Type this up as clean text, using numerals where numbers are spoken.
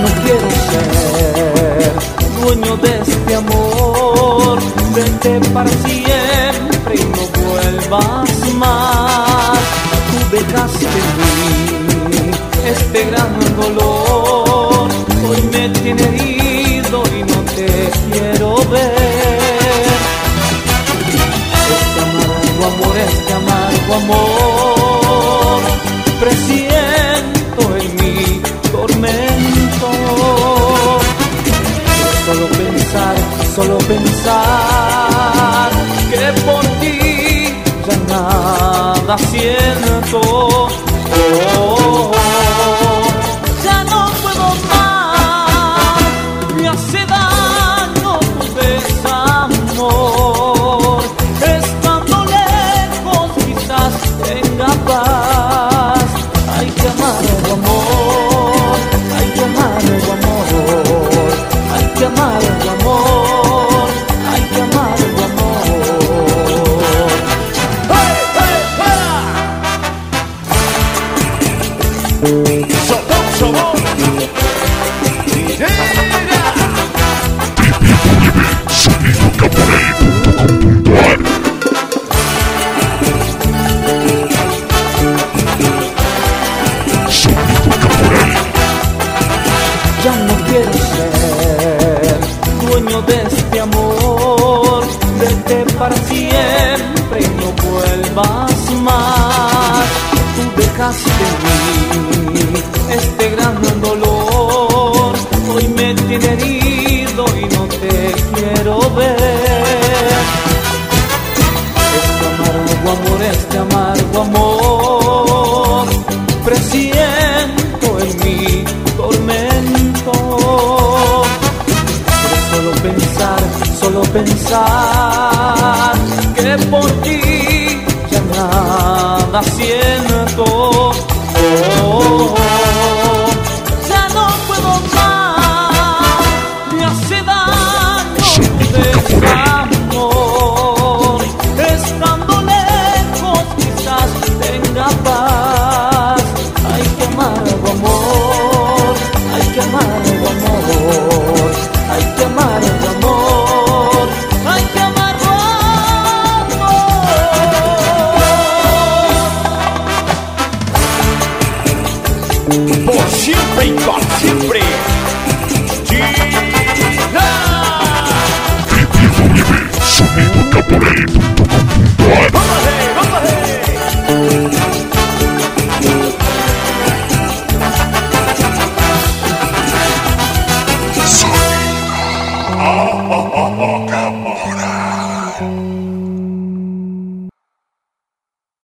no quiero ser dueño de este amor. Vete para siempre y no vuelvas más. Tú dejaste en mí este gran dolor. Hoy me tiene herido y no te quiero ver. Este amargo amor, presiento en mi tormento. Solo pensar que por ti ya nada siento. Ya no puedo más, me hace daño tu desamor. Estando lejos quizás tenga paz. Hay que amargo amor, hay que amargo amor, hay que amargo amor, hay que amargo amor. ¡Hey, hey, hey! ¡Sobón! Sonido Caporel.ar. Sonido Caporel. Ya no quiero ser dueño de este amor. Vete para siempre y no vuelvas más. Tú dejaste en mí este gran dolor. Hoy me tiene herido y no te quiero ver. Este amargo amor, presiento en mi tormento. Pero solo pensar que por ti ya nada siento. Ya no puedo más, me hace daño tu desamor. Estando lejos quizás tenga paz. Hay que amargo amor, hay que amargo amor, hay que amargo amor, hay que amargo amor. Por siempre y para siempre.